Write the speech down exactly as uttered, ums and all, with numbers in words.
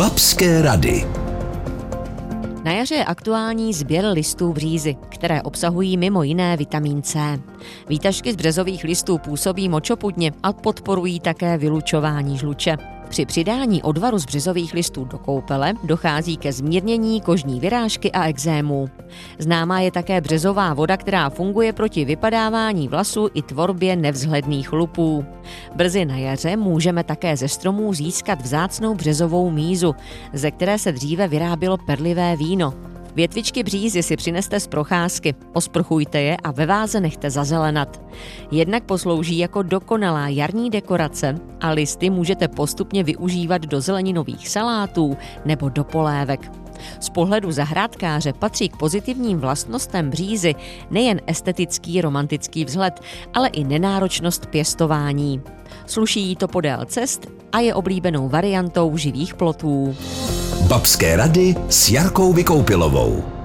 Babské rady. Na jaře je aktuální sběr listů břízy, které obsahují mimo jiné vitamin C. Výtažky z březových listů působí močopudně a podporují také vylučování žluče. Při přidání odvaru z březových listů do koupele dochází ke zmírnění kožní vyrážky a ekzémů. Známá je také březová voda, která funguje proti vypadávání vlasů i tvorbě nevzhledných lupů. Brzy na jaře můžeme také ze stromů získat vzácnou březovou mízu, ze které se dříve vyrábělo perlivé víno. Větvičky břízy si přineste z procházky, osprchujte je a ve váze nechte zazelenat. Jednak poslouží jako dokonalá jarní dekorace a listy můžete postupně využívat do zeleninových salátů nebo do polévek. Z pohledu zahrádkáře patří k pozitivním vlastnostem břízy nejen estetický romantický vzhled, ale i nenáročnost pěstování. Sluší jí to podél cest a je oblíbenou variantou živých plotů. Babské rady s Jarkou Vykoupilovou.